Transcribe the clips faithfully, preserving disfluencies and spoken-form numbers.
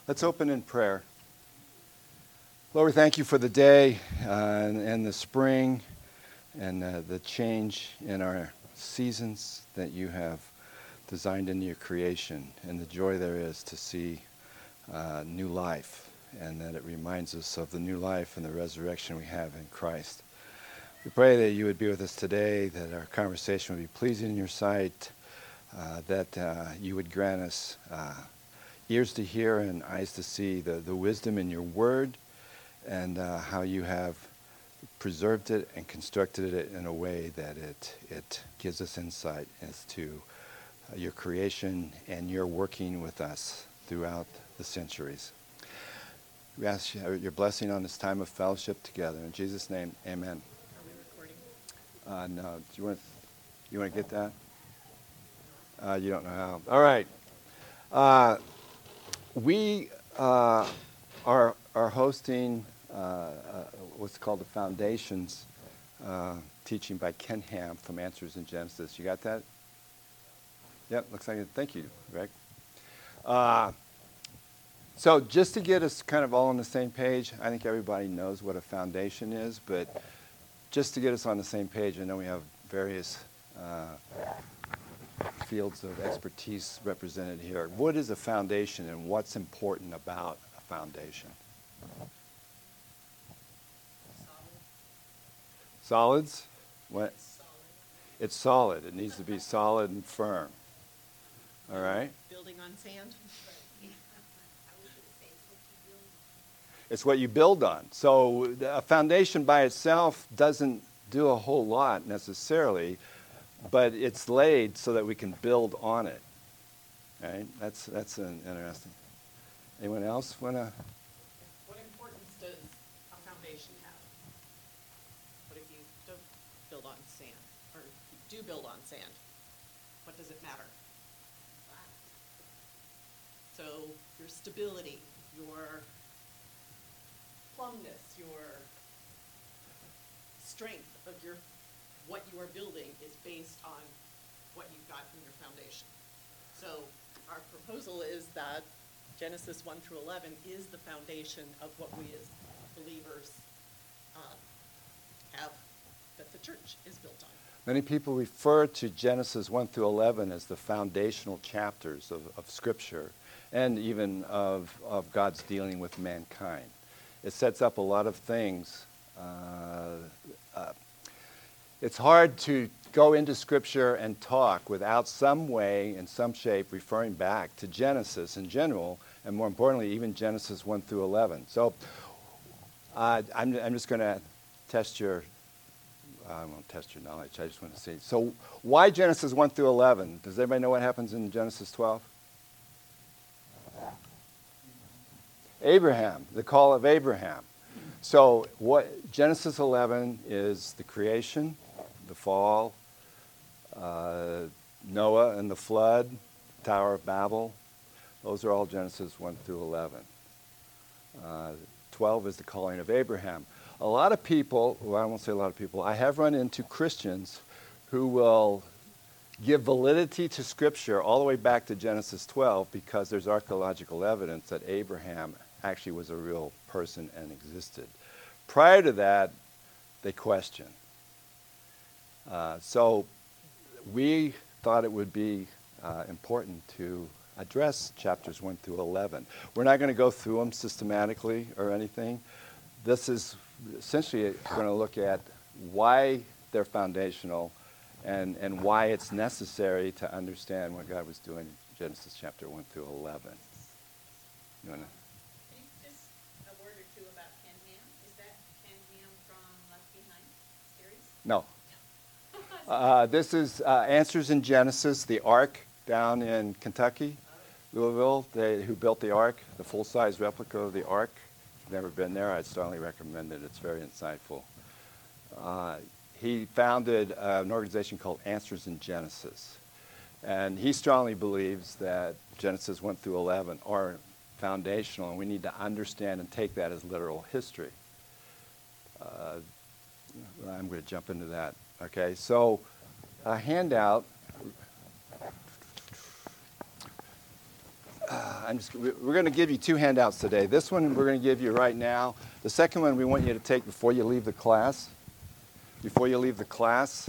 Let's open in prayer. Lord, we thank you for the day uh, and, and the spring and uh, the change in our seasons that you have designed into your creation, and the joy there is to see uh, new life, and that it reminds us of the new life and the resurrection we have in Christ. We pray that you would be with us today, that our conversation would be pleasing in your sight, uh, that uh, you would grant us uh, ears to hear and eyes to see the, the wisdom in your word, and uh, how you have preserved it and constructed it in a way that it it gives us insight as to uh, your creation and your working with us throughout the centuries. We ask you, your blessing on this time of fellowship together. In Jesus' name, amen. Are we recording? Uh, no, do you want you want to get that? Uh, you don't know how. All right. Uh, we uh, are are hosting uh, uh, what's called the Foundations uh, teaching by Ken Ham from Answers in Genesis. You got that? Yep, looks like it. Thank you, Greg. Uh, so just to get us kind of all on the same page, I think everybody knows what a foundation is, but just to get us on the same page, I know we have various uh, fields of expertise represented here. What is a foundation, and what's important about a foundation? Solids? What? Solid. It's solid. It needs to be solid and firm. All right? Building on sand? It's what you build on. So a foundation by itself doesn't do a whole lot necessarily, but it's laid so that we can build on it. Right? That's that's an interesting. Anyone else want to? What importance does a foundation have? What if you don't build on sand, or you do build on sand? What does it matter? So your stability, your plumbness, your strength of your what you are building is based on what you've got from your foundation. So our proposal is that Genesis one through eleven is the foundation of what we as believers uh, have, that the church is built on. Many people refer to Genesis one through eleven as the foundational chapters of, of Scripture, and even of, of God's dealing with mankind. It sets up a lot of things. Uh, uh, it's hard to go into Scripture and talk without some way, in some shape, referring back to Genesis in general, and more importantly, even Genesis one through eleven. So uh, I'm, I'm just going to test your, I won't test your knowledge, I just want to see. So why Genesis one through eleven? Does everybody know what happens in Genesis twelve? Abraham, the call of Abraham. So what Genesis eleven is the creation, the fall, uh, Noah and the flood, Tower of Babel. Those are all Genesis one through eleven. Uh, twelve is the calling of Abraham. A lot of people, well, I won't say a lot of people, I have run into Christians who will give validity to Scripture all the way back to Genesis twelve because there's archaeological evidence that Abraham actually was a real person and existed. Prior to that, they question. Uh, so we thought it would be uh, important to address chapters one through eleven. We're not going to go through them systematically or anything. This is essentially going to look at why they're foundational and, and why it's necessary to understand what God was doing in Genesis chapter one through eleven. You wanna? Just a word or two about Ken Ham. Is that Ken Ham from Left Behind series? No. Uh, this is uh, Answers in Genesis, the Ark down in Kentucky, Louisville, they, who built the Ark, the full-size replica of the Ark. If you've never been there, I'd strongly recommend it. It's very insightful. Uh, he founded uh, an organization called Answers in Genesis. And he strongly believes that Genesis one through eleven are foundational, and we need to understand and take that as literal history. Uh, I'm going to jump into that. Okay, so a handout. Uh, I'm just, we- we're going to give you two handouts today. This one we're going to give you right now. The second one we want you to take before you leave the class. Before you leave the class.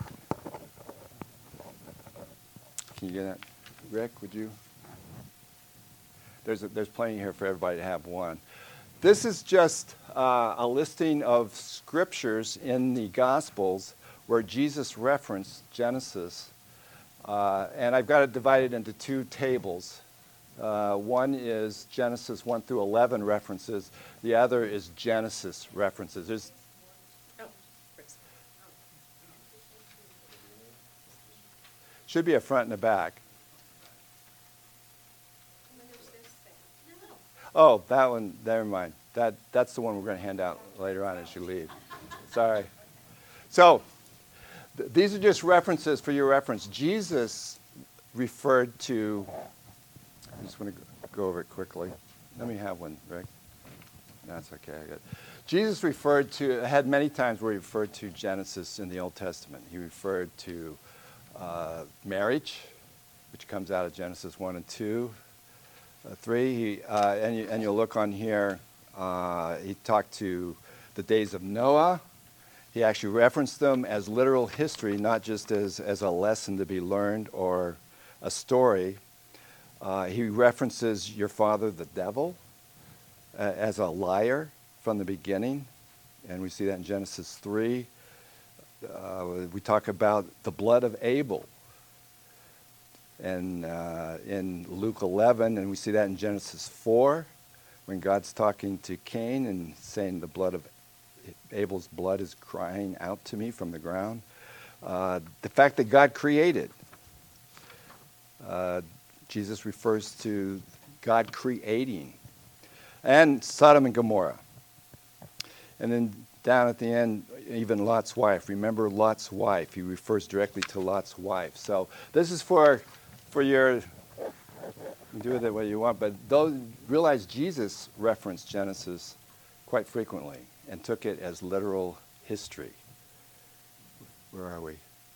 Can you get that? Rick, would you? There's, a, there's plenty here for everybody to have one. This is just uh, a listing of scriptures in the Gospels where Jesus referenced Genesis. Uh, and I've got it divided into two tables. Uh, one is Genesis one through eleven references. The other is Genesis references. There's Oh, Rick's- should be a front and a back. Oh, that one, never mind. That, that's the one we're going to hand out later on as you leave. Sorry. So, th- these are just references for your reference. Jesus referred to, I just want to go over it quickly. Let me have one, Rick. That's okay. I got it. Jesus referred to, had many times where he referred to Genesis in the Old Testament. He referred to uh, marriage, which comes out of Genesis one and two. Uh, three, he, uh, and, you, and you'll look on here, uh, he talked to the days of Noah. He actually referenced them as literal history, not just as, as a lesson to be learned or a story. Uh, he references your father, the devil, uh, as a liar from the beginning, and we see that in Genesis three. Uh, we talk about the blood of Abel. And uh, in Luke eleven, and we see that in Genesis four, when God's talking to Cain and saying the blood of Abel's blood is crying out to me from the ground. Uh, the fact that God created. Uh, Jesus refers to God creating. And Sodom and Gomorrah. And then down at the end, even Lot's wife. Remember Lot's wife. He refers directly to Lot's wife. So this is for... For your, you can do with it what you want, but those, realize Jesus referenced Genesis quite frequently and took it as literal history. Where are we?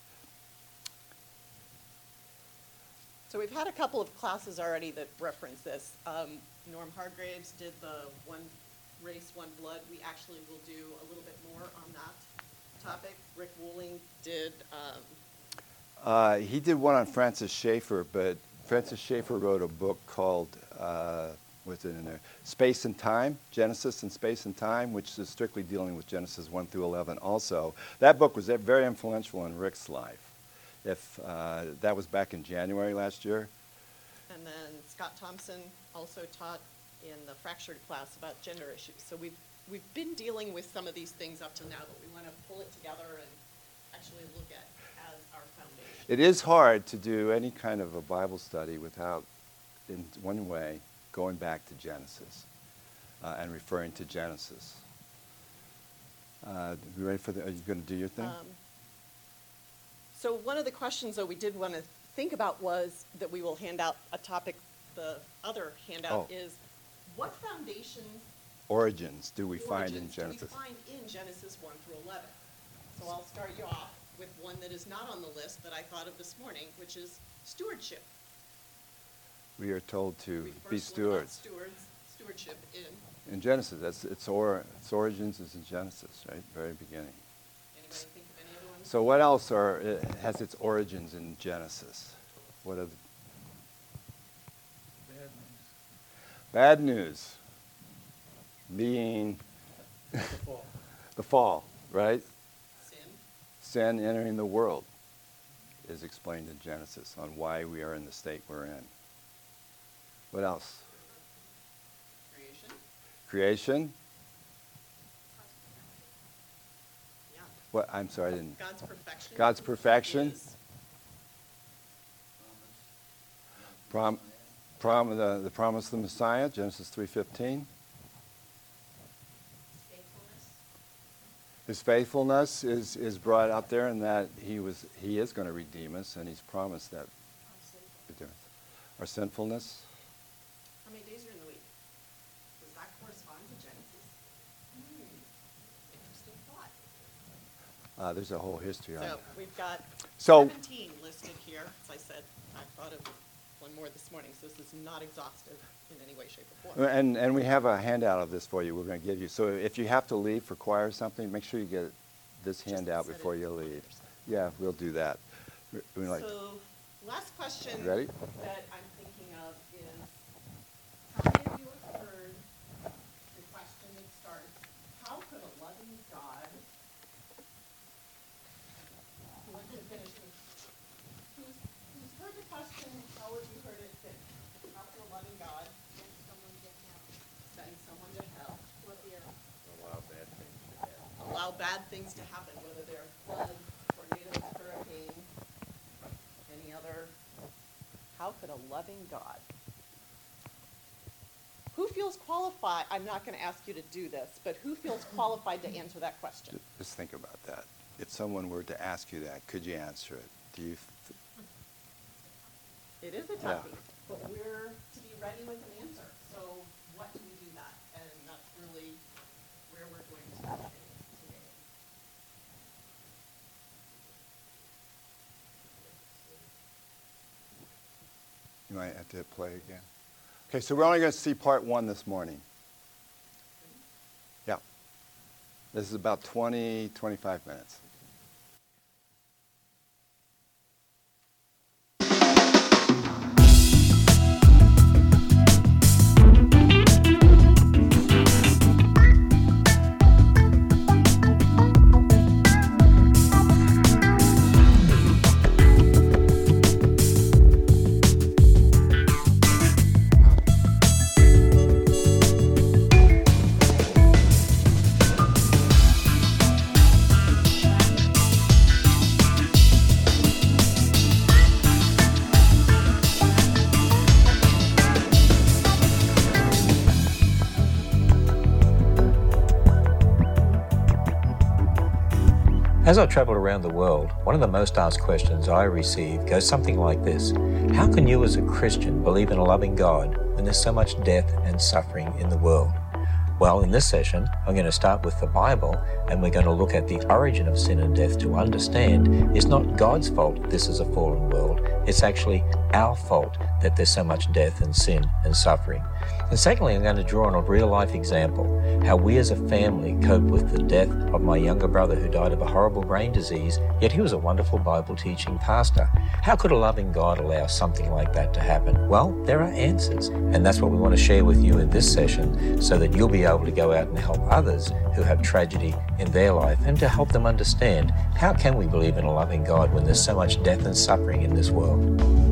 So we've had a couple of classes already that reference this. Um, Norm Hargraves did the one race, one blood. We actually will do a little bit more on that topic. Rick Wooling did... Um, Uh, he did one on Francis Schaeffer, but Francis Schaeffer wrote a book called, uh, what's it in there? Space and Time, Genesis and Space and Time, which is strictly dealing with Genesis one through eleven also. That book was very influential in Rick's life. If uh, that was back in January last year. And then Scott Thompson also taught in the fractured class about gender issues. So we've, we've been dealing with some of these things up to now, but we want to pull it together and actually look at as our foundation. It is hard to do any kind of a Bible study without, in one way, going back to Genesis uh, and referring to Genesis. Uh, you ready for the, are you going to do your thing? Um, so one of the questions that we did want to think about was that we will hand out a topic. The other handout Oh. is what foundations, Origins do we find in origins do we Genesis? find in Genesis one through eleven? So I'll start you off with one that is not on the list that I thought of this morning, which is stewardship. We are told to We be first learn about stewards. stewards, stewardship in, In Genesis, that's, its, or, its origins is in Genesis, right? Very beginning. anybody think of any other ones? So what else are, it has its origins in Genesis? What are the, bad news being the fall, right? Sin, Sin entering the world is explained in Genesis on why we are in the state we're in. What else? creation, Creation. yeah. What? I'm sorry, I didn't. God's perfection. God's perfection. is- Prom, prom, the, the promise of the Messiah, Genesis three fifteen. Faithfulness. His faithfulness is, is brought up there in that he was he is going to redeem us, and he's promised that Our sinful. redeem us. Our sinfulness. How many days are in the week? Does that correspond to Genesis? Hmm, interesting thought. Uh, there's a whole history on So it. we've got So- seventeen listed here, as I said. I thought of one more this morning, so this is not exhaustive in any way, shape, or form. And, and we have a handout of this for you we're going to give you. So if you have to leave for choir or something, make sure you get this Just handout set it before you on leave. your side. Yeah, we'll do that. We- we like- So, last question You ready? that I'm thinking of is, how many of you have heard the question that starts, how could a loving God, who wants to finish with, who's, who's heard the question, how have you heard it finish? How could a loving God Send someone to hell. send someone to hell? What the earth. Allow bad things to happen, whether they're floods, tornadoes, hurricanes, any other. How could a loving God? Who feels qualified? I'm not going to ask you to do this, but who feels qualified to answer that question? Just think about that. If someone were to ask you that, could you answer it? Do you? Th- It is a Yeah. toughie, but we're to be ready with an answer. So what do we do that? And that's really where we're going to be today. You might have to play again. Okay, so we're only going to see part one this morning. Yeah. This is about twenty, twenty-five minutes. As I travel around the world, one of the most asked questions I receive goes something like this. How can you as a Christian believe in a loving God when there's so much death and suffering in the world? Well, in this session, I'm going to start with the Bible, and we're going to look at the origin of sin and death to understand it's not God's fault this is a fallen world. It's actually our fault that there's so much death and sin and suffering. And secondly, I'm going to draw on a real-life example, how we as a family cope with the death of my younger brother who died of a horrible brain disease, yet he was a wonderful Bible-teaching pastor. How could a loving God allow something like that to happen? Well, there are answers, and that's what we want to share with you in this session so that you'll be able to go out and help others who have tragedy in their life and to help them understand how can we believe in a loving God when there's so much death and suffering in this world.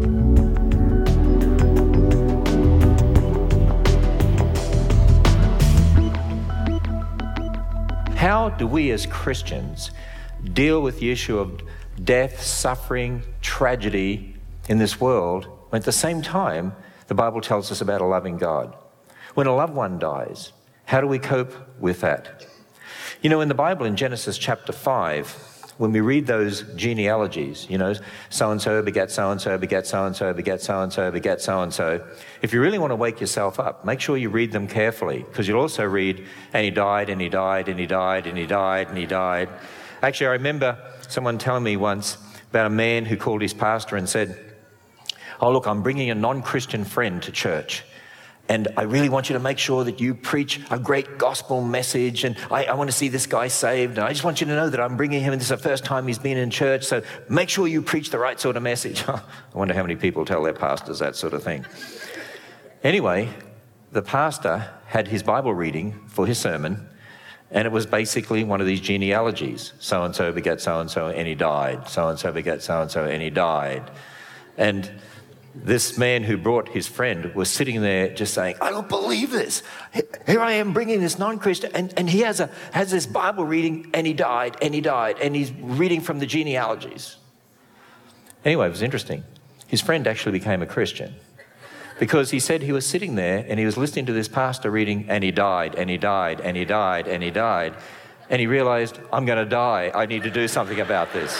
How do we as Christians deal with the issue of death, suffering, tragedy in this world when at the same time the Bible tells us about a loving God? When a loved one dies, how do we cope with that? You know, in the Bible, in Genesis chapter five, when we read those genealogies, you know, so-and-so begat so-and-so, begat so-and-so, begat so-and-so, begat so-and-so, if you really want to wake yourself up, make sure you read them carefully, because you'll also read, and he died, and he died, and he died, and he died, and he died. Actually, I remember someone telling me once about a man who called his pastor and said, oh, look, I'm bringing a non-Christian friend to church. And I really want you to make sure that you preach a great gospel message. And I, I want to see this guy saved. And I just want you to know that I'm bringing him. And this is the first time he's been in church. So make sure you preach the right sort of message. I wonder how many people tell their pastors that sort of thing. Anyway, the pastor had his Bible reading for his sermon. And it was basically one of these genealogies. So-and-so begat so-and-so and he died. So-and-so begat so-and-so and he died. And this man who brought his friend was sitting there just saying, I don't believe this. Here I am bringing this non-Christian, and, and he has a has this Bible reading, and he died, and he died, and he's reading from the genealogies. Anyway, it was interesting. His friend actually became a Christian because he said he was sitting there, and he was listening to this pastor reading, and he died, and he died, and he died, and he died, and he realized, I'm going to die. I need to do something about this.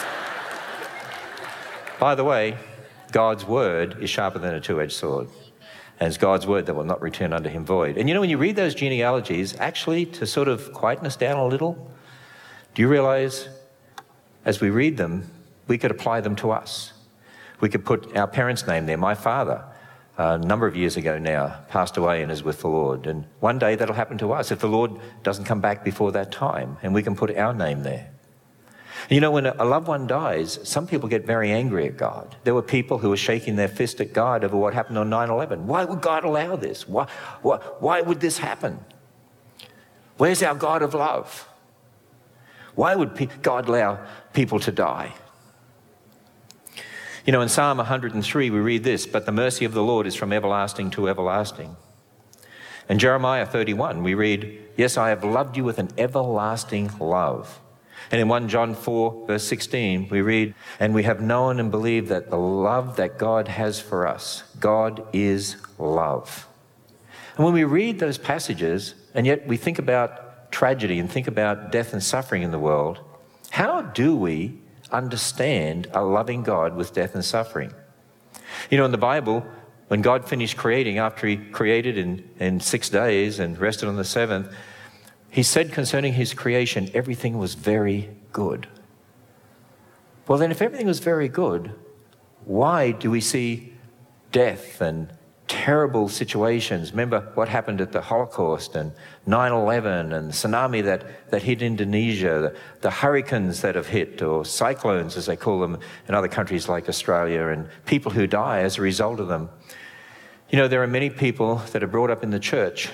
By the way, God's word is sharper than a two-edged sword. And it's God's word that will not return unto him void. And you know, when you read those genealogies, actually, to sort of quieten us down a little, do you realize, as we read them, we could apply them to us. We could put our parents' name there. My father, a number of years ago now, passed away and is with the Lord. And one day that'll happen to us if the Lord doesn't come back before that time, and we can put our name there. You know, when a loved one dies, some people get very angry at God. There were people who were shaking their fist at God over what happened on nine eleven. Why would God allow this? Why, why, why would this happen? Where's our God of love? Why would pe- God allow people to die? You know, in Psalm one hundred and three, we read this, but the mercy of the Lord is from everlasting to everlasting. In Jeremiah thirty-one, we read, yes, I have loved you with an everlasting love. And in First John four, verse sixteen, we read, and we have known and believed that the love that God has for us, God is love. And when we read those passages, and yet we think about tragedy and think about death and suffering in the world, how do we understand a loving God with death and suffering? You know, in the Bible, when God finished creating, after he created in, in six days and rested on the seventh, he said concerning his creation, everything was very good. Well, then if everything was very good, why do we see death and terrible situations? Remember what happened at the Holocaust and nine eleven and the tsunami that, that hit Indonesia, the, the hurricanes that have hit, or cyclones as they call them in other countries like Australia, and people who die as a result of them. You know, there are many people that are brought up in the church,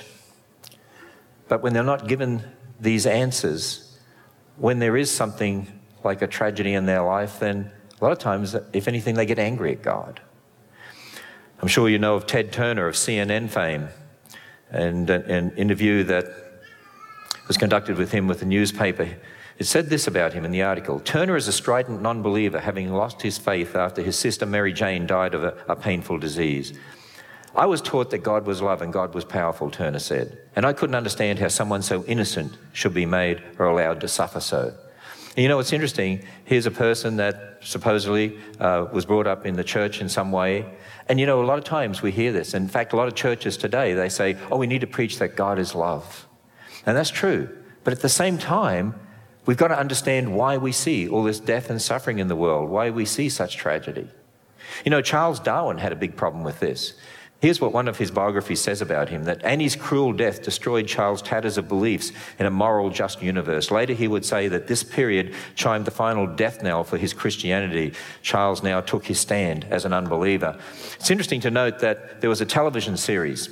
but when they're not given these answers, when there is something like a tragedy in their life, then a lot of times, if anything, they get angry at God. I'm sure you know of Ted Turner of C N N fame, and an interview that was conducted with him with the newspaper. It said this about him in the article: Turner is a strident non-believer, having lost his faith after his sister Mary Jane died of a, a painful disease. I was taught that God was love and God was powerful, Turner said, and I couldn't understand how someone so innocent should be made or allowed to suffer so. And you know, what's interesting, here's a person that supposedly uh, was brought up in the church in some way, and you know, a lot of times we hear this. In fact, a lot of churches today, they say, oh, we need to preach that God is love. And that's true, but at the same time, we've got to understand why we see all this death and suffering in the world, why we see such tragedy. You know, Charles Darwin had a big problem with this. Here's what one of his biographies says about him, that Annie's cruel death destroyed Charles' tatters of beliefs in a moral, just universe. Later, he would say that this period chimed the final death knell for his Christianity. Charles now took his stand as an unbeliever. It's interesting to note that there was a television series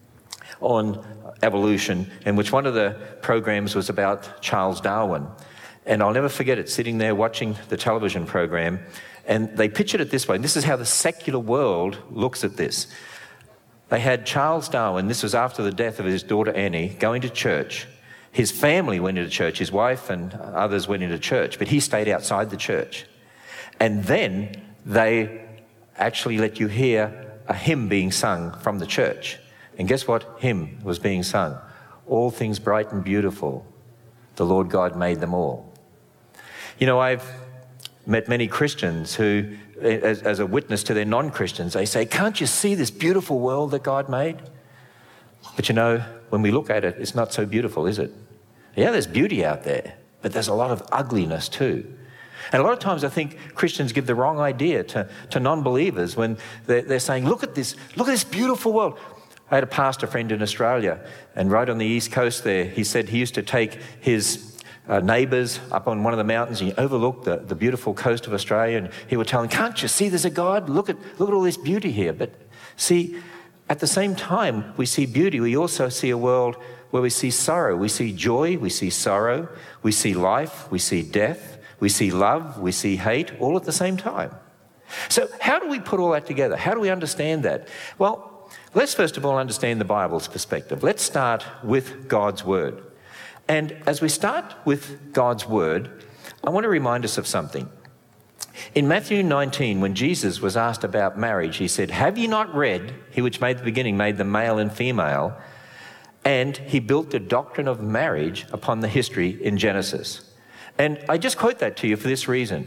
on evolution in which one of the programs was about Charles Darwin. And I'll never forget it, sitting there watching the television program, and they pictured it this way, and this is how the secular world looks at this. They had Charles Darwin, this was after the death of his daughter Annie, going to church. His family went into church, his wife and others went into church, but he stayed outside the church. And then they actually let you hear a hymn being sung from the church. And guess what hymn was being sung? All things bright and beautiful, the Lord God made them all. You know, I've met many Christians who, as, as a witness to their non-Christians, they say, can't you see this beautiful world that God made? But you know, when we look at it, it's not so beautiful, is it? Yeah, there's beauty out there, but there's a lot of ugliness too. And a lot of times I think Christians give the wrong idea to, to non-believers when they're, they're saying, look at this, look at this beautiful world. I had a pastor friend in Australia, and right on the east coast there, he said he used to take his Uh, neighbours up on one of the mountains, and he overlooked the, the beautiful coast of Australia, and he would tell them, can't you see there's a God? Look at, look at all this beauty here. But see, at the same time we see beauty, we also see a world where we see sorrow. We see joy, we see sorrow, we see life, we see death, we see love, we see hate, all at the same time. So how do we put all that together? How do we understand that? Well, let's first of all understand the Bible's perspective. Let's start with God's Word. And as we start with God's Word, I want to remind us of something. In Matthew nineteen, when Jesus was asked about marriage, he said, have you not read, he which made the beginning made them male and female, and he built the doctrine of marriage upon the history in Genesis. And I just quote that to you for this reason.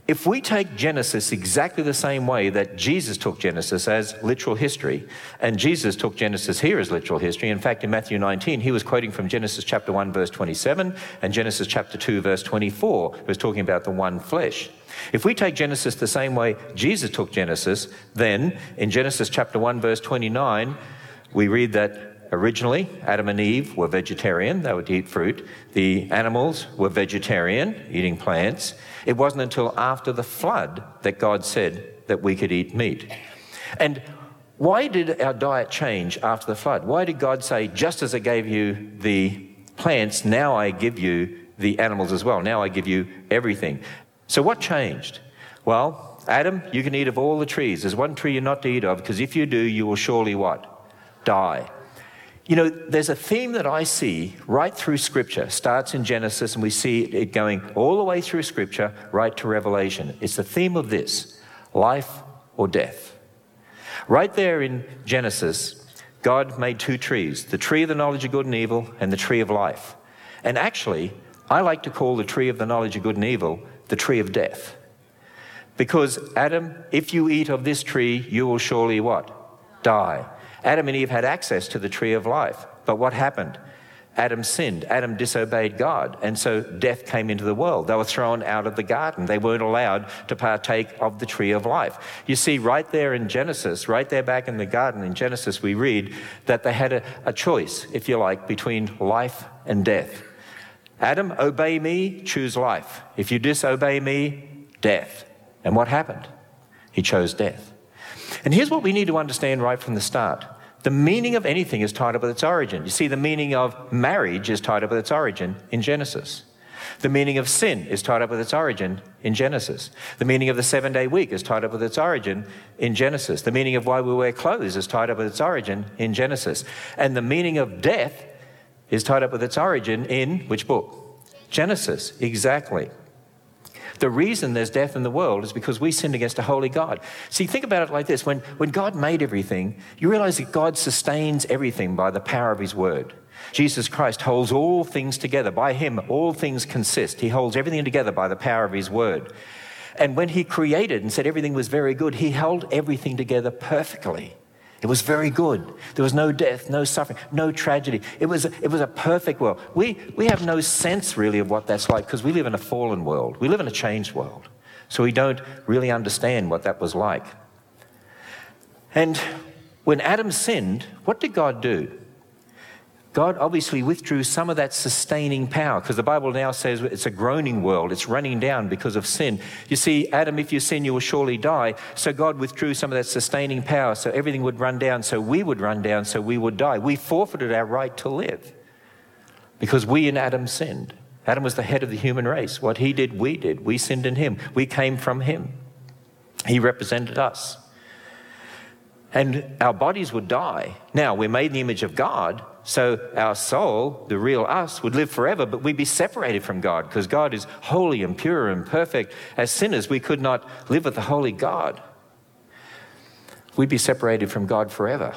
If we take Genesis exactly the same way that Jesus took Genesis as literal history, and Jesus took Genesis here as literal history, in fact, in Matthew nineteen, he was quoting from Genesis chapter one, verse twenty-seven, and Genesis chapter two, verse twenty-four, he was talking about the one flesh. If we take Genesis the same way Jesus took Genesis, then in Genesis chapter one, verse twenty-nine, we read that originally, Adam and Eve were vegetarian, they would eat fruit. The animals were vegetarian, eating plants. It wasn't until after the flood that God said that we could eat meat. And why did our diet change after the flood? Why did God say, just as I gave you the plants, now I give you the animals as well. Now I give you everything. So what changed? Well, Adam, you can eat of all the trees. There's one tree you're not to eat of, because if you do, you will surely what? Die. You know, there's a theme that I see right through Scripture. Starts in Genesis, and we see it going all the way through Scripture, right to Revelation. It's the theme of this, life or death. Right there in Genesis, God made two trees, the tree of the knowledge of good and evil and the tree of life. And actually, I like to call the tree of the knowledge of good and evil the tree of death. Because, Adam, if you eat of this tree, you will surely what? Die. Adam and Eve had access to the tree of life. But what happened? Adam sinned. Adam disobeyed God. And so death came into the world. They were thrown out of the garden. They weren't allowed to partake of the tree of life. You see, right there in Genesis, right there back in the garden in Genesis, we read that they had a, a choice, if you like, between life and death. Adam, obey me, choose life. If you disobey me, death. And what happened? He chose death. And here's what we need to understand right from the start. The meaning of anything is tied up with its origin. You see, the meaning of marriage is tied up with its origin in Genesis. The meaning of sin is tied up with its origin in Genesis. The meaning of the seven-day week is tied up with its origin in Genesis. The meaning of why we wear clothes is tied up with its origin in Genesis. And the meaning of death is tied up with its origin in which book? Genesis, exactly. The reason there's death in the world is because we sinned against a holy God. See, think about it like this. When, when God made everything, you realize that God sustains everything by the power of his word. Jesus Christ holds all things together. By him, all things consist. He holds everything together by the power of his word. And when he created and said everything was very good, he held everything together perfectly. It was very good. There was no death, no suffering, no tragedy. It was, it was a perfect world. We, we have no sense really of what that's like because we live in a fallen world. We live in a changed world. So we don't really understand what that was like. And when Adam sinned, what did God do? God obviously withdrew some of that sustaining power because the Bible now says it's a groaning world. It's running down because of sin. You see, Adam, if you sin, you will surely die. So God withdrew some of that sustaining power so everything would run down, so we would run down, so we would die. We forfeited our right to live because we in Adam sinned. Adam was the head of the human race. What he did, we did. We sinned in him. We came from him. He represented us. And our bodies would die. Now, we're made in the image of God, so our soul, the real us, would live forever, but we'd be separated from God because God is holy and pure and perfect. As sinners, we could not live with the holy God. We'd be separated from God forever.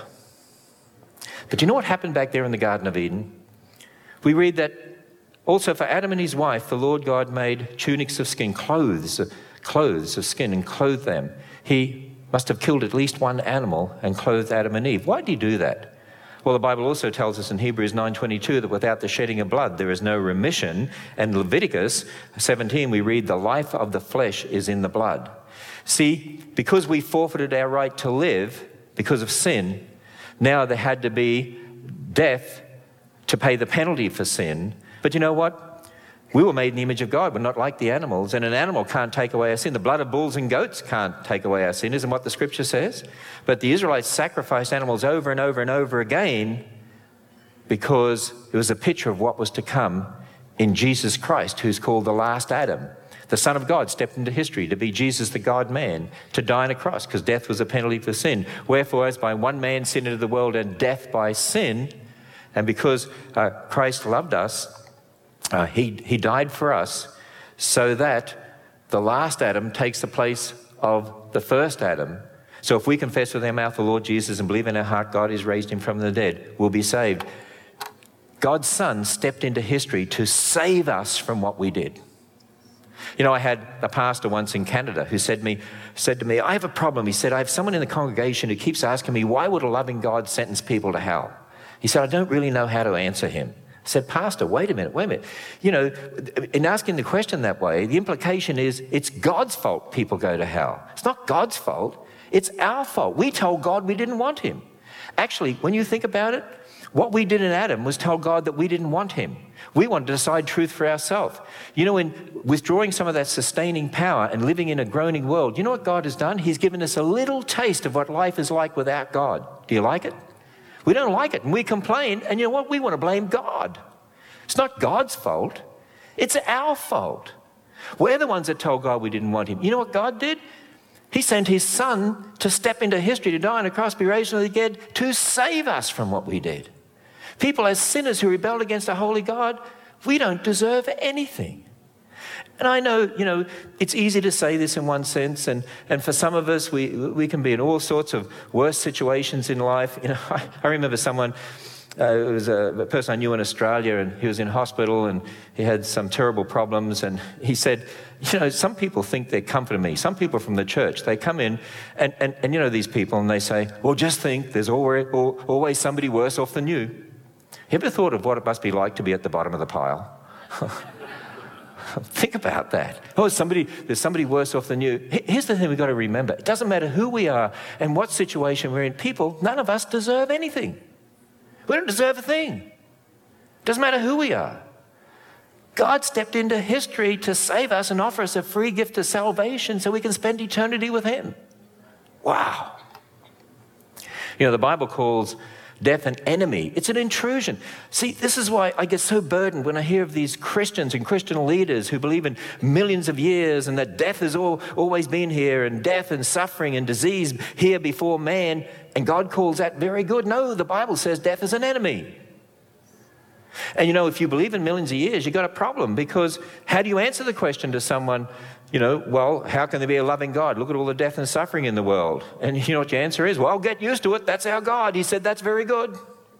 But you know what happened back there in the Garden of Eden? We read that also for Adam and his wife, the Lord God made tunics of skin, clothes, clothes of skin, and clothed them. He must have killed at least one animal and clothed Adam and Eve. Why did he do that? Well, the Bible also tells us in Hebrews nine twenty-two that without the shedding of blood, there is no remission. And Leviticus seventeen, we read, the life of the flesh is in the blood. See, because we forfeited our right to live because of sin, now there had to be death to pay the penalty for sin. But you know what? We were made in the image of God. We're not like the animals. And an animal can't take away our sin. The blood of bulls and goats can't take away our sin, isn't what the scripture says? But the Israelites sacrificed animals over and over and over again because it was a picture of what was to come in Jesus Christ, who's called the last Adam. The Son of God stepped into history to be Jesus, the God-man, to die on a cross because death was a penalty for sin. Wherefore, as by one man sin into the world and death by sin, and because uh, Christ loved us, Uh, he, he died for us so that the last Adam takes the place of the first Adam. So if we confess with our mouth the Lord Jesus and believe in our heart God has raised him from the dead, we'll be saved. God's Son stepped into history to save us from what we did. You know, I had a pastor once in Canada who said, me, said to me, I have a problem. He said, I have someone in the congregation who keeps asking me, why would a loving God sentence people to hell? He said, I don't really know how to answer him. I said, Pastor, wait a minute, wait a minute. You know, in asking the question that way, the implication is it's God's fault people go to hell. It's not God's fault. It's our fault. We told God we didn't want him. Actually, when you think about it, what we did in Adam was tell God that we didn't want him. We wanted to decide truth for ourselves. You know, in withdrawing some of that sustaining power and living in a groaning world, you know what God has done? He's given us a little taste of what life is like without God. Do you like it? We don't like it, and we complain, and you know what? We want to blame God. It's not God's fault. It's our fault. We're the ones that told God we didn't want him. You know what God did? He sent his son to step into history, to die on a cross, be raised from the dead, to save us from what we did. People as sinners who rebelled against a holy God, we don't deserve anything. And I know, you know, it's easy to say this in one sense, and, and for some of us, we, we can be in all sorts of worse situations in life. You know, I, I remember someone, uh, it was a, a person I knew in Australia, and he was in hospital, and he had some terrible problems, and he said, you know, some people think they're comforting me. Some people from the church, they come in, and, and, and you know these people, and they say, well, just think, there's always, always somebody worse off than you. You ever thought of what it must be like to be at the bottom of the pile? Think about that. Oh, somebody, there's somebody worse off than you. Here's the thing we've got to remember. It doesn't matter who we are and what situation we're in. People, none of us deserve anything. We don't deserve a thing. It doesn't matter who we are. God stepped into history to save us and offer us a free gift of salvation so we can spend eternity with him. Wow. You know, the Bible calls death an enemy. It's an intrusion. See, this is why I get so burdened when I hear of these Christians and Christian leaders who believe in millions of years and that death has all, always been here, and death and suffering and disease here before man, and God calls that very good. No, the Bible says death is an enemy. And you know, if you believe in millions of years, you've got a problem, because how do you answer the question to someone, you know, well, how can there be a loving God? Look at all the death and suffering in the world. And you know what your answer is? Well, get used to it. That's our God. He said that's very good.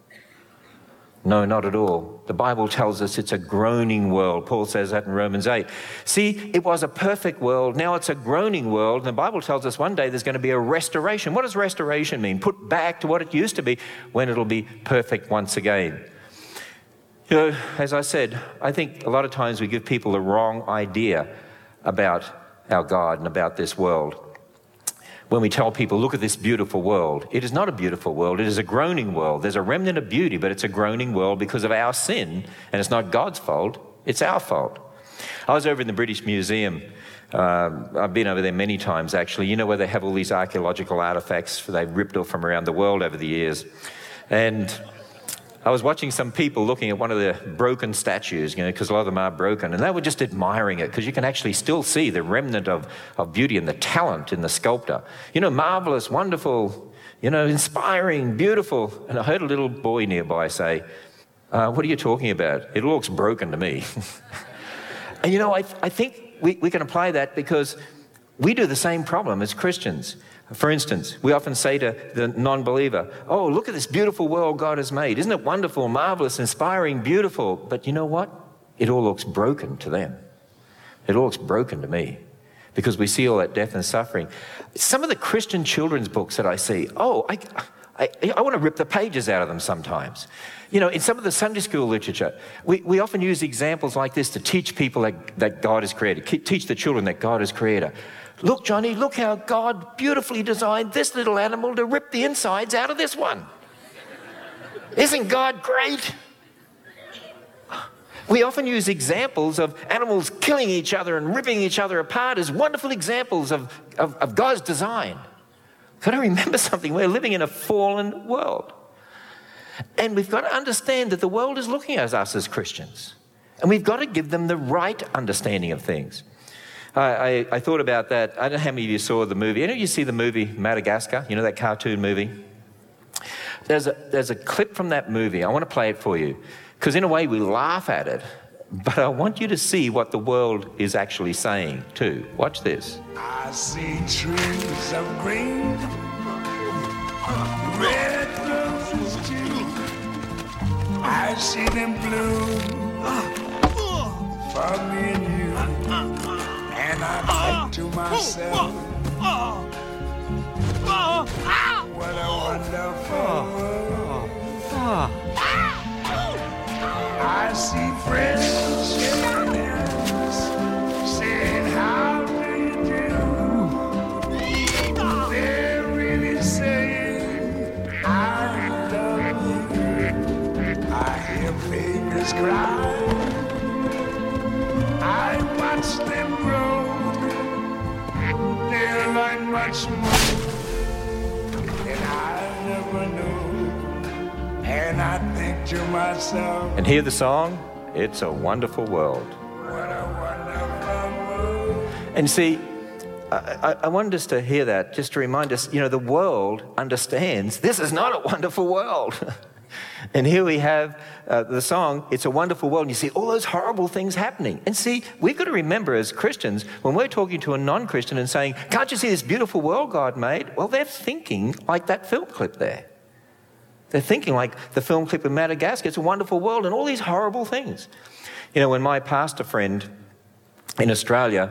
No, not at all. The Bible tells us it's a groaning world. Paul says that in Romans eight. See, it was a perfect world. Now it's a groaning world. And the Bible tells us one day there's going to be a restoration. What does restoration mean? Put back to what it used to be, when it'll be perfect once again. You know, as I said, I think a lot of times we give people the wrong idea about our God and about this world. When we tell people, look at this beautiful world, it is not a beautiful world, it is a groaning world. There's a remnant of beauty, but it's a groaning world because of our sin, and it's not God's fault, it's our fault. I was over in the British Museum. Um, I've been over there many times, actually. You know where they have all these archaeological artifacts they've ripped off from around the world over the years. And I was watching some people looking at one of the broken statues, you know, because a lot of them are broken, and they were just admiring it, because you can actually still see the remnant of, of beauty and the talent in the sculptor. You know, marvelous, wonderful, you know, inspiring, beautiful. And I heard a little boy nearby say, uh, what are you talking about? It looks broken to me. And you know, I, I think we, we can apply that, because we do the same problem as Christians. For instance, we often say to the non-believer, oh, look at this beautiful world God has made. Isn't it wonderful, marvelous, inspiring, beautiful? But you know what? It all looks broken to them. It all looks broken to me, because we see all that death and suffering. Some of the Christian children's books that I see, oh, I, I, I want to rip the pages out of them sometimes. You know, in some of the Sunday school literature, we, we often use examples like this to teach people that, that God is creator, teach the children that God is creator. Look, Johnny, look how God beautifully designed this little animal to rip the insides out of this one. Isn't God great? We often use examples of animals killing each other and ripping each other apart as wonderful examples of, of, of God's design. Got to remember something. We're living in a fallen world. And we've got to understand that the world is looking at us as Christians. And we've got to give them the right understanding of things. I, I, I thought about that. I don't know how many of you saw the movie. Any of you see the movie Madagascar? You know, that cartoon movie? There's a, there's a clip from that movie. I want to play it for you, because in a way we laugh at it, but I want you to see what the world is actually saying too. Watch this. I see trees of green, red roses too. I see them bloom for me and you. And I think to myself, what a wonderful world. I see friends shaking hands, saying, how do you do? They're really saying, I love you. I hear babies cry. I watch them grow. They'll learn much more than I never knew. And I think to myself, And hear the song, It's a Wonderful World. what a wonderful world. And see, I, I, I wanted us to hear that just to remind us, you know, the world understands this is not a wonderful world. And here we have uh, the song, It's a Wonderful World, and you see all those horrible things happening. And see, we've got to remember as Christians, when we're talking to a non-Christian and saying, can't you see this beautiful world God made? Well, they're thinking like that film clip there. They're thinking like the film clip in Madagascar, it's a wonderful world, and all these horrible things. You know, when my pastor friend in Australia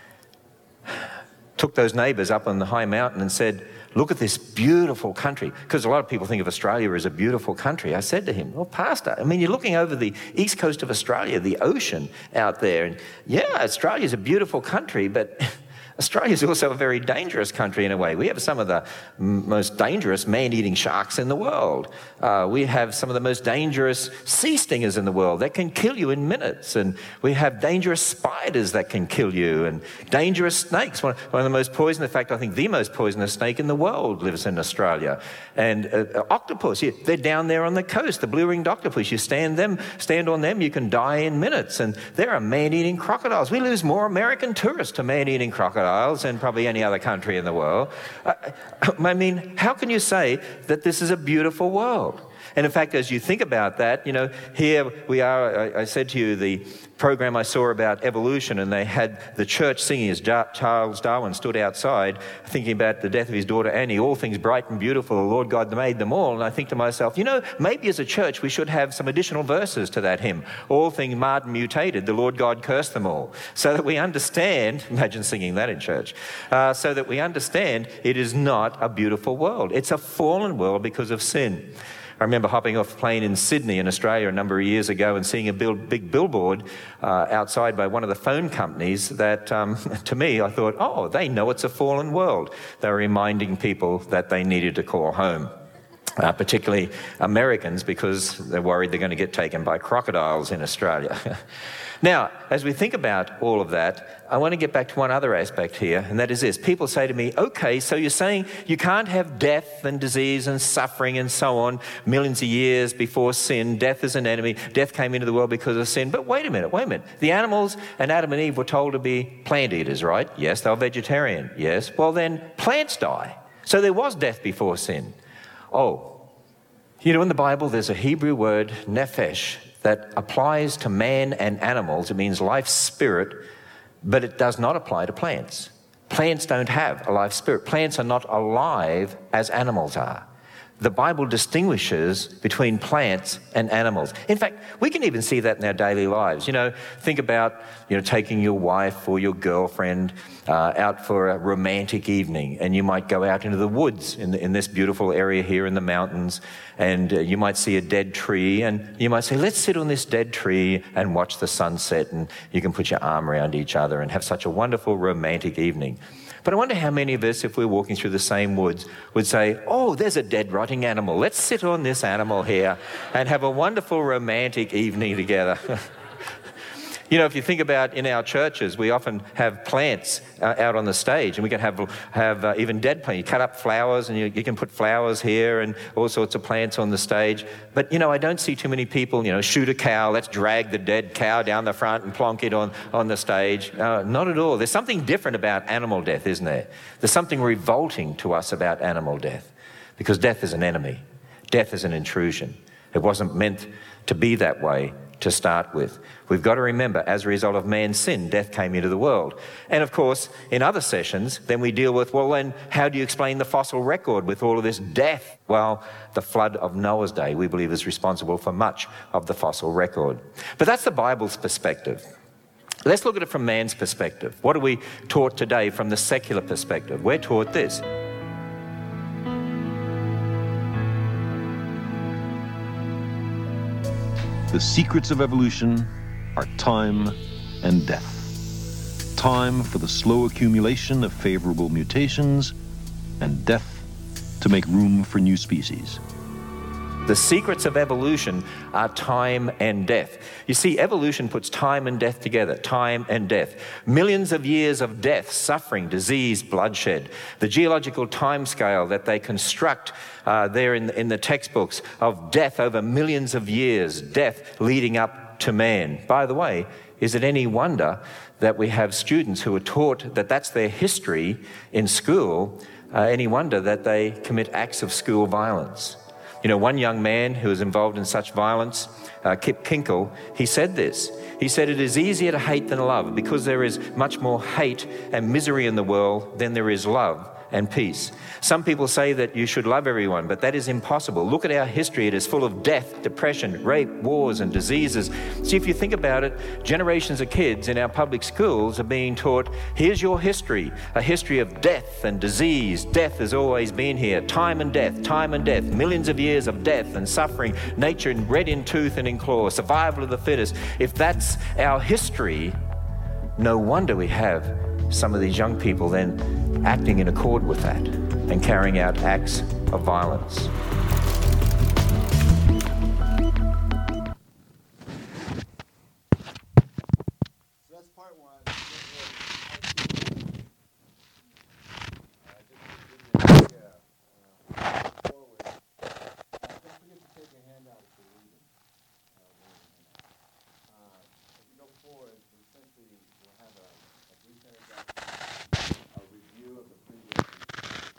took those neighbours up on the high mountain and said, look at this beautiful country, because a lot of people think of Australia as a beautiful country. I said to him, well, Pastor, I mean, you're looking over the east coast of Australia, the ocean out there, and yeah, Australia's a beautiful country, but Australia is also a very dangerous country in a way. We have some of the m- most dangerous man-eating sharks in the world. Uh, we have some of the most dangerous sea stingers in the world that can kill you in minutes. And we have dangerous spiders that can kill you, and dangerous snakes. One, one of the most poisonous, in fact, I think the most poisonous snake in the world lives in Australia. And uh, uh, octopus, yeah, they're down there on the coast, the blue-ringed octopus. You stand them, stand on them, you can die in minutes. And there are man-eating crocodiles. We lose more American tourists to man-eating crocodiles than probably any other country in the world. Uh, I mean, how can you say that this is a beautiful world? And in fact, as you think about that, you know, here we are, I, I said to you the program I saw about evolution, and they had the church singing as Ja- Charles Darwin stood outside thinking about the death of his daughter Annie, all things bright and beautiful, the Lord God made them all. And I think to myself, you know, maybe as a church we should have some additional verses to that hymn. All things marred and mutated, the Lord God cursed them all. So that we understand, imagine singing that in church, uh, so that we understand it is not a beautiful world. It's a fallen world because of sin. I remember hopping off a plane in Sydney in Australia a number of years ago and seeing a big billboard uh, outside by one of the phone companies that, um, to me, I thought, oh, they know it's a fallen world. They were reminding people that they needed to call home, uh, particularly Americans, because they're worried they're going to get taken by crocodiles in Australia. Now, as we think about all of that, I want to get back to one other aspect here, and that is this. People say to me, okay, so you're saying you can't have death and disease and suffering and so on millions of years before sin. Death is an enemy. Death came into the world because of sin. But wait a minute, wait a minute. The animals and Adam and Eve were told to be plant eaters, right? Yes, they were vegetarian. Yes. Well, then plants die. So there was death before sin. Oh, you know, in the Bible, there's a Hebrew word, nephesh, that applies to man and animals. It means life spirit, but it does not apply to plants. Plants don't have a life spirit. Plants are not alive as animals are. The Bible distinguishes between plants and animals. In fact, we can even see that in our daily lives. You know, think about, you know, taking your wife or your girlfriend uh, out for a romantic evening, and you might go out into the woods in, the, in this beautiful area here in the mountains, and uh, you might see a dead tree, and you might say, let's sit on this dead tree and watch the sunset, and you can put your arm around each other and have such a wonderful romantic evening. But I wonder how many of us, if we're walking through the same woods, would say, oh, there's a dead, rotting animal. Let's sit on this animal here and have a wonderful romantic evening together. You know, if you think about in our churches, we often have plants uh, out on the stage, and we can have have uh, even dead plants. You cut up flowers, and you, you can put flowers here and all sorts of plants on the stage. But, you know, I don't see too many people, you know, shoot a cow, let's drag the dead cow down the front and plonk it on, on the stage. Uh, not at all. There's something different about animal death, isn't there? There's something revolting to us about animal death, because death is an enemy. Death is an intrusion. It wasn't meant to be that way to start with. We've got to remember, as a result of man's sin, death came into the world. And of course, in other sessions, then we deal with, well, then how do you explain the fossil record with all of this death? Well, the flood of Noah's day, we believe, is responsible for much of the fossil record. But that's the Bible's perspective. Let's look at it from man's perspective. What are we taught today from the secular perspective? We're taught this. The secrets of evolution are time and death. Time for the slow accumulation of favorable mutations, and death to make room for new species. The secrets of evolution are time and death. You see, evolution puts time and death together, time and death. Millions of years of death, suffering, disease, bloodshed. The geological timescale that they construct uh, there in, in the textbooks of death over millions of years, death leading up to man. By the way, is it any wonder that we have students who are taught that that's their history in school? Uh, any wonder that they commit acts of school violence? You know, one young man who was involved in such violence, uh, Kip Kinkle, he said this. He said, "It is easier to hate than love because there is much more hate and misery in the world than there is love and peace." Some people say that you should love everyone, but that is impossible. Look at our history. It is full of death, depression, rape, wars, and diseases. See, if you think about it, generations of kids in our public schools are being taught, here's your history, a history of death and disease. Death has always been here. Time and death, time and death, millions of years of death and suffering, nature red in tooth and in claw, survival of the fittest. If that's our history, no wonder we have some of these young people then acting in accord with that and carrying out acts of violence. So that's part one. Uh, just to give you an idea, uh, forward. Uh, don't forget to take a handout if you're reading. Uh, wait a minute. Uh, as we go forward, we simply will have a, a brief introduction, a review of the previous review.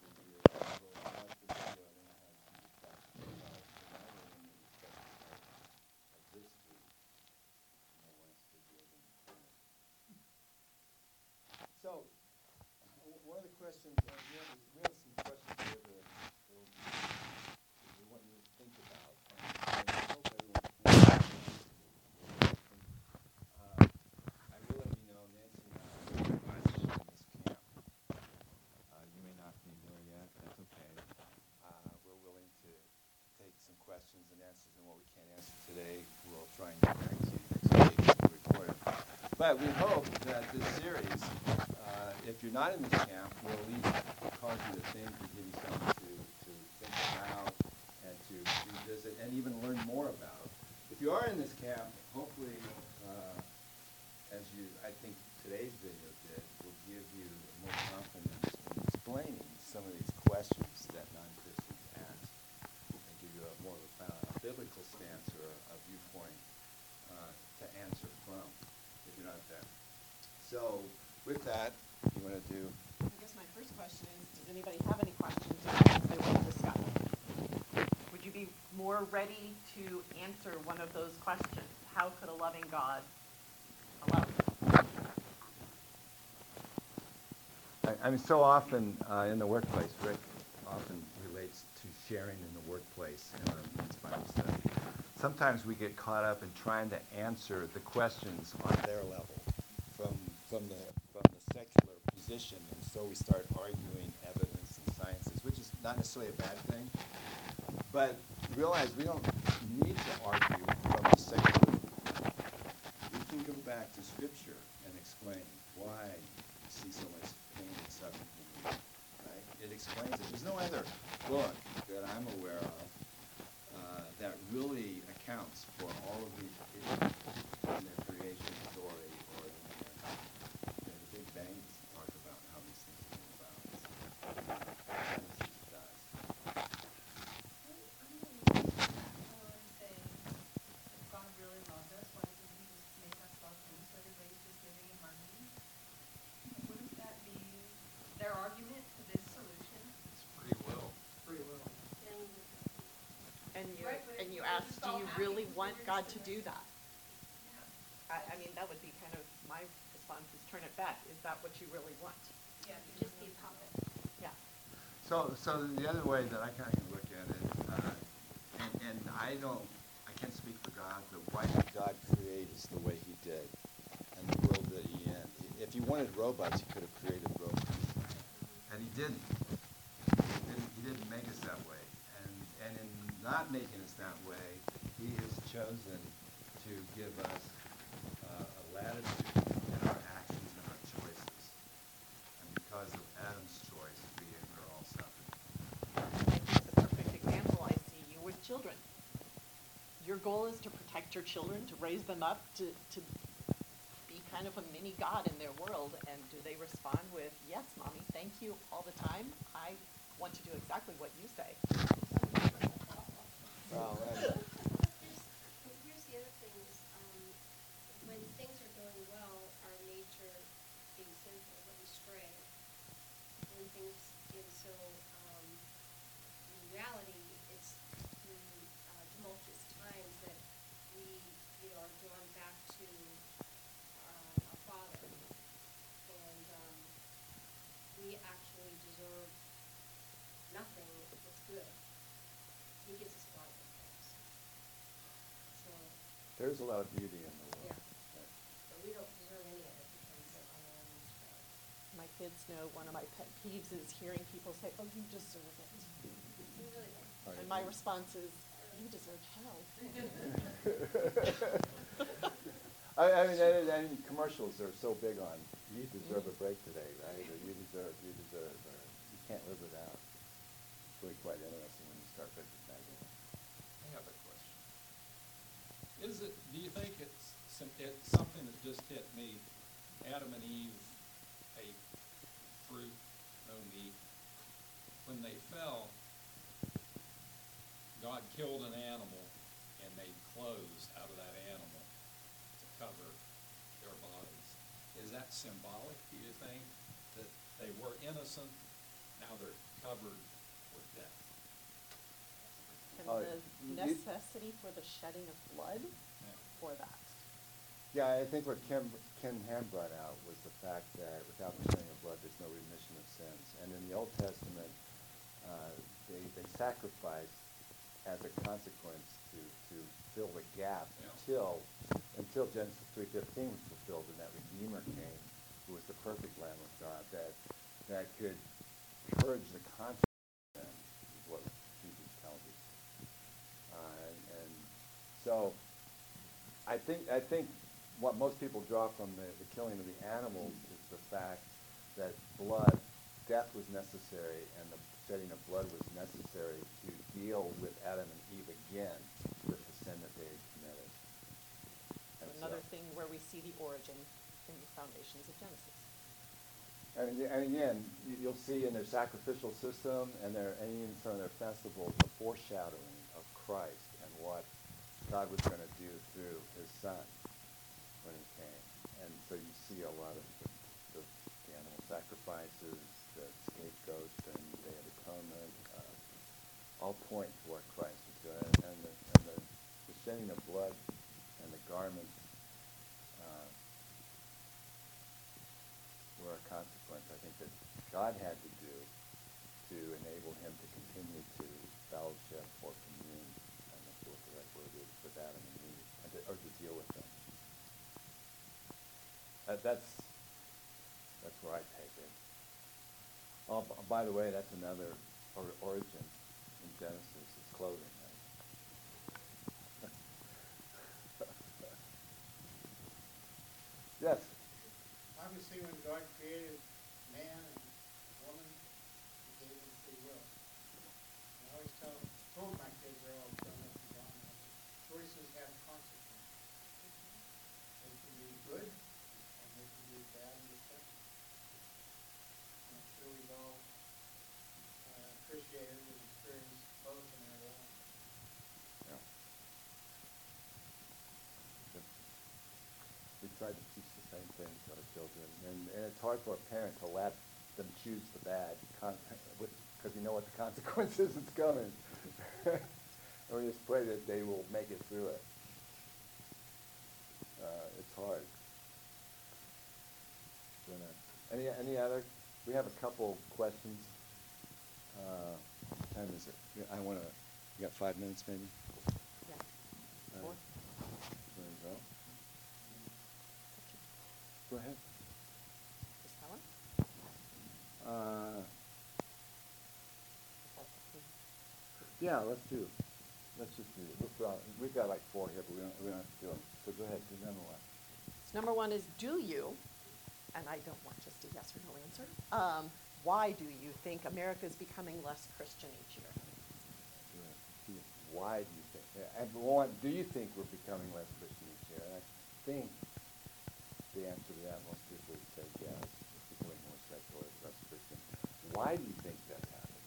So, uh, one of the questions, uh, we, have, we have some questions here that we'll, we want you to think about. And, and I hope everyone can uh, I will let you know, Nancy and I are advisors in this camp. Uh, you may not be there yet, but that's okay. Uh, we're willing to take some questions and answers, and what we can't answer today, we'll try and get back to you next week to record it. But we hope that this series, uh, if you're not in this camp, will at least cause you to think and give you something to, to think about and to revisit and even learn more about. If you are in this camp, hopefully, uh, as you, I think today's video did, will give you more confidence in explaining some of these questions that non-Christians ask and give you a more of a, a biblical stance or a, a viewpoint uh, to answer from, if you're not there. So, with that, you want to do? I guess my first question is, does anybody have any questions that they want to discuss? Would you be more ready to answer one of those questions? How could a loving God allow it? I, I mean, so often uh, in the workplace, Rick often relates to sharing in the workplace in our men's Bible study. Sometimes we get caught up in trying to answer the questions on their level from from the from the secular position, and so we start arguing evidence and sciences, which is not necessarily a bad thing. But realize we don't need to argue from the secular. We can go back to Scripture and explain why you see so much pain and suffering. Right? It explains it. There's no other book that I'm aware of uh, that really accounts for all of these issues in their creation story or in their, you know, the Big Bang talk about how these things came about. Genesis does. God really loves us, why doesn't he just make us love him so everybody's just living in harmony? Wouldn't that be their argument to this solution? It's free will. Free will. And you, Right, but and if you we're ask, just do all you happy really because want we're God just to in do that? I, I mean, that would be kind of my response is turn it back. Is that what you really want? Yeah, to just be a puppet. Yeah. So, so the other way that I kind of look at it, uh, and, and I don't, I can't speak for God, but why did God create us the way He did, and the world that wanted robots, he could have created robots. And he didn't. He didn't, he didn't make us that way. And, and in not making us that way, he has chosen to give us uh, a latitude in our actions and our choices. And because of Adam's choice, we are all suffering. I think the perfect example I see you with children. Your goal is to protect your children, to raise them up, to, to be kind of a mini God in their world. And do they respond with, yes, mommy, thank you all the time. I want to do exactly what you say. Well, and Here's, here's the other thing is, um, when things are going well, our nature being sinful, but we stray. When things get so, um, in reality, it's through uh, tumultuous times that we, you know, are drawn back to uh, our Father. And, um, we actually deserve nothing that's good. He gives us a lot of good things. So, there's a lot of beauty in the world. yeah, but we don't deserve any of it because of our own strength. My kids know one of my pet peeves is hearing people say, oh, you deserve it. We really don't. Right. And my response is, you deserve hell. I, I mean, and, and commercials are so big on, you deserve a break today, right? Or you deserve, you deserve, or you can't live without. It's really quite interesting when you start recognizing it. I have a question. Is it, do you think it's, some- it's something that just hit me? Adam and Eve ate fruit, no meat. When they fell, God killed an animal and made clothes out of that animal to cover their bodies. Is that symbolic, do you think, that they were innocent, now they're covered with death? And Uh, the you- necessity for the shedding of blood Yeah. for that. Yeah, I think what Ken, Ken Ham brought out was the fact that without the shedding of blood, there's no remission of sins. And in the Old Testament, uh, they, they sacrificed as a consequence to, to fill the gap Yeah. until, until Genesis three fifteen was fulfilled and that Redeemer came, who was the perfect Lamb of God, that, that could purge the conscience of sin, is what Jesus tells us. Uh, and, and so, I think, I think what most people draw from the, the killing of the animals is the fact that blood, death was necessary, and the shedding of blood was necessary to deal with Adam and Eve again with the sin that they had committed. So And another so- thing where we see the origin in the foundations of Genesis. And, and again, you- you'll see in their sacrificial system and their, and even some of their festivals, the foreshadowing of Christ and what God was going to do through his son when he came. And so you see a lot of the, the, the animal sacrifices, the scapegoats, and Day of Atonement, uh, all point to what Christ was doing. And the, and the, the shedding of blood and the garments uh, were a consequence, I think, that God had to do to enable him to continue to fellowship or commune, I'm not sure what the right word is, with Adam and Eve, and to, or to deal with them. That, that's, that's where I take it. Oh, b- by the way, that's another or, origin in Genesis, is clothing, right? Yes? Obviously, when God created man and woman, he gave them free will. And I always tell, told my kids, they're all grown up and gone now, that choices have consequences. They can be good, and they can be bad and destructive. And I'm sure we've all uh, appreciated and experienced both in our lives. Yeah. We try to teach the same things to our children, and, and it's hard for a parent to let them choose the bad, because you know what the consequences is coming. And we just pray that they will make it through it. Uh, it's hard. Any any other? We have a couple questions. Uh, what time is it? Yeah, I want to. You got five minutes, maybe. Yeah. Uh, Four. There you go. Go ahead. Yeah, let's do, let's just do it. We'll throw, we've got like four here, but we don't, we don't have to do them. So go ahead, do number one. So number one is, do you, and I don't want just a yes or no answer, um, why do you think America is becoming less Christian each year? Why do you think? Yeah, and one, do you think we're becoming less Christian each year? And I think the answer to that, most people would say yes, it's becoming more secular, less Christian. Why do you think that's happening?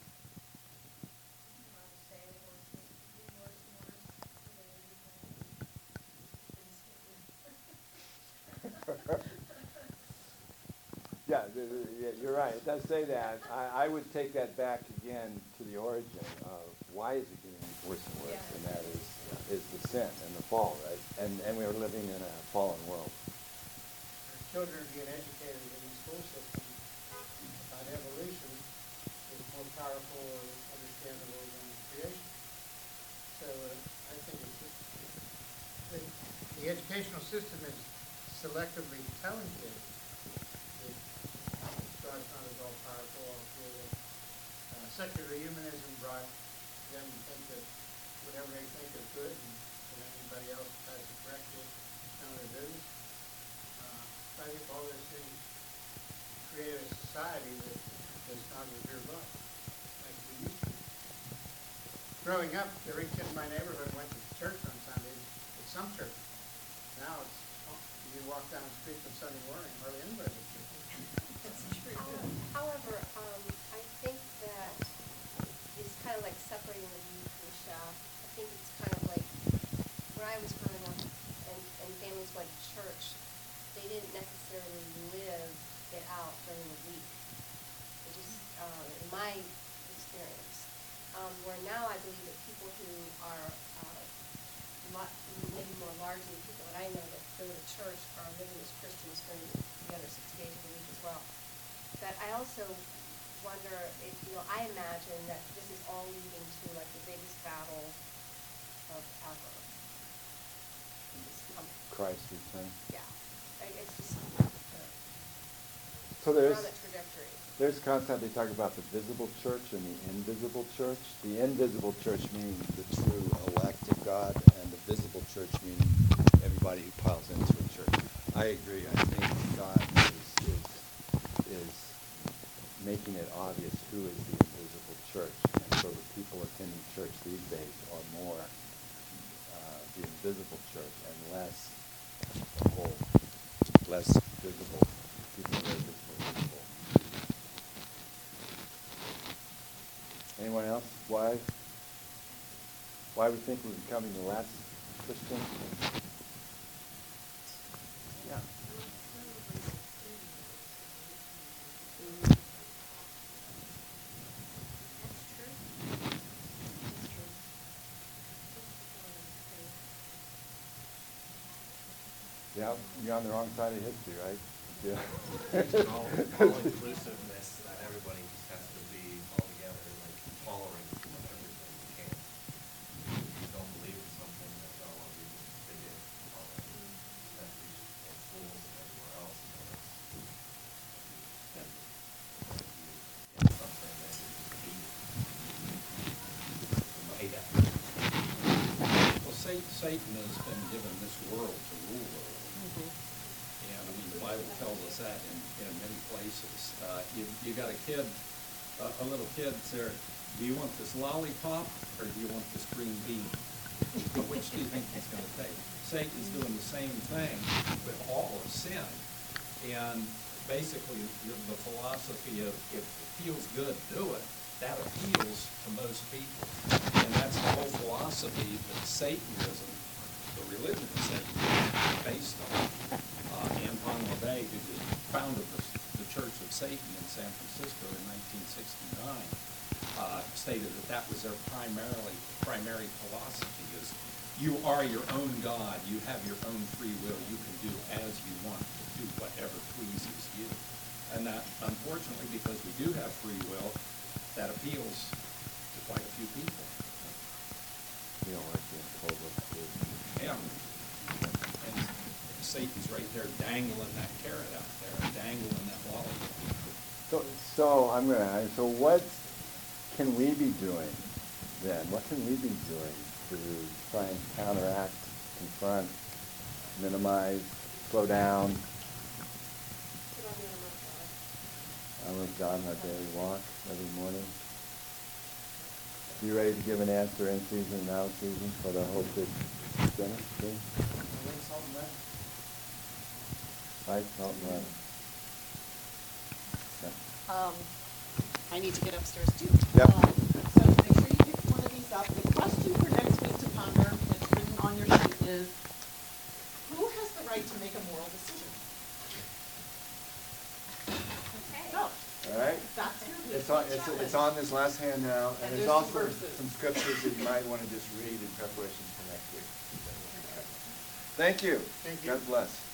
Yeah, th- th- yeah, you're right. It does say that. I, I would take that back again to the origin of why is it getting worse and worse, Yeah. and that is is the sin and the fall, right? And and we are living in a fallen world. Our children are being educated in the school system about evolution is more powerful or understandable than creation. So uh, I think it's just, the, the educational system is selectively telling kids that God's not as all powerful, all creative. Uh, secular humanism brought them to think that whatever they think is good and that anybody else has to correct it, none of their business. Uh, I think all those things create a society that does not revere God like we used to. Growing up, every kid in my neighborhood went to church on Sundays, at some church. Now it's, oh, you walk down the street on Sunday morning, hardly anybody at church. That's true. Um, However, um, I think that it's kind of like separating the wheat from the chaff. I think it's kind of like, when I was growing up and, and families went to church, they didn't necessarily live it out during the week. It just, uh, in my experience, um, where now I believe that people who are, uh, lot, maybe more largely people that I know that go to church are living as Christians during the other six days of the week as well. But I also wonder if, you know, I imagine that this is all leading to like the biggest battle of ever. This com- Christ's return. Yeah, I- it's just, So we're there's on that trajectory. there's constantly talk about the visible church and the invisible church. The invisible church meaning the true elect of God, and the visible church meaning everybody who piles into a church. I agree. I think God is is, is making it obvious who is the invisible church, and so the people attending church these days are more uh, the invisible church and less the whole, less visible people, very visible people. Anyone else? Why? Why we think we're becoming less Christian? Yeah. Yeah, you're on the wrong side of history, right? Yeah. all, all inclusiveness that everybody just has to be all together, like tolerant of everything you can. If you don't believe in something, that's all of you they did already. That we and schools and everywhere else. So it's, yeah. It's something that you just hate. You hate that. Well, Satan, Satan has been given this world to rule over. And I mean, the Bible tells us that in, in many places. Uh, you, you got a kid, uh, a little kid there, do you want this lollipop or do you want this green bean? Which do you think he's going to take? Satan's doing the same thing with all of sin. And basically, the the philosophy of if it feels good, do it, that appeals to most people. And that's the whole philosophy that Satanism, the religion of Satan, is based on. Uh, Anton LaVey, who founded the, the Church of Satan in San Francisco in nineteen sixty-nine, uh, stated that that was their primarily primary philosophy is you are your own God, you have your own free will, you can do as you want, do whatever pleases you. And that, unfortunately, because we do have free will, that appeals to quite a few people. You don't like being told what to do. Yeah. And Satan's right there dangling that carrot out there, dangling that lollipop. So, so I'm gonna. So what can we be doing then? What can we be doing to try and counteract, confront, minimize, slow down? Put on the armor of God. Armor of God in our daily walk every morning. You ready to give an answer in season and out of season for the hope that Dennis, please? Light, salt, and leaven. Okay. Um, I need to get upstairs too. Yep. Um, So make sure you pick one of these up. The question for next week to ponder, it's written on your sheet, is who has the right to make a moral decision? Okay. So, All right? that's your It's weekly on, it's, challenge. it's on this last handout, and And there's there's some also verses. some scriptures that you might want to just read in preparation for next week. Thank you. Thank you. God bless.